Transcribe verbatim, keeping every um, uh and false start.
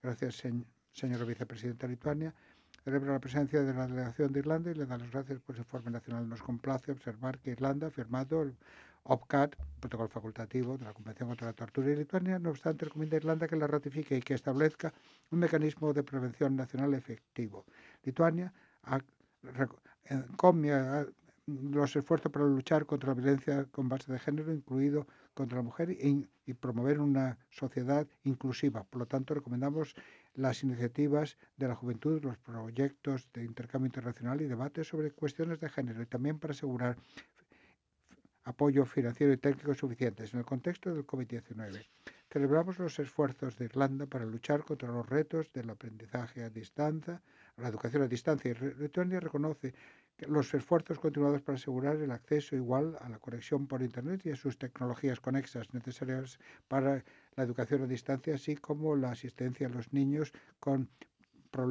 Gracias, señora vicepresidenta de Lituania. Celebro la presencia de la delegación de Irlanda y le da las gracias por su informe nacional. Nos complace observar que Irlanda ha firmado el O P C A T, protocolo facultativo de la Convención contra la Tortura, y Lituania, no obstante, recomienda a Irlanda que la ratifique y que establezca un mecanismo de prevención nacional efectivo. Lituania encomia los esfuerzos para luchar contra la violencia con base de género, incluido contra la mujer, y, y promover una sociedad inclusiva. Por lo tanto, recomendamos las iniciativas de la juventud, los proyectos de intercambio internacional y debates sobre cuestiones de género, y también para asegurar apoyo financiero y técnico suficientes en el contexto del COVID diecinueve. Celebramos los esfuerzos de Irlanda para luchar contra los retos del aprendizaje a distancia, la educación a distancia, y Lituania reconoce los esfuerzos continuados para asegurar el acceso igual a la conexión por Internet y a sus tecnologías conexas necesarias para la educación a distancia, así como la asistencia a los niños con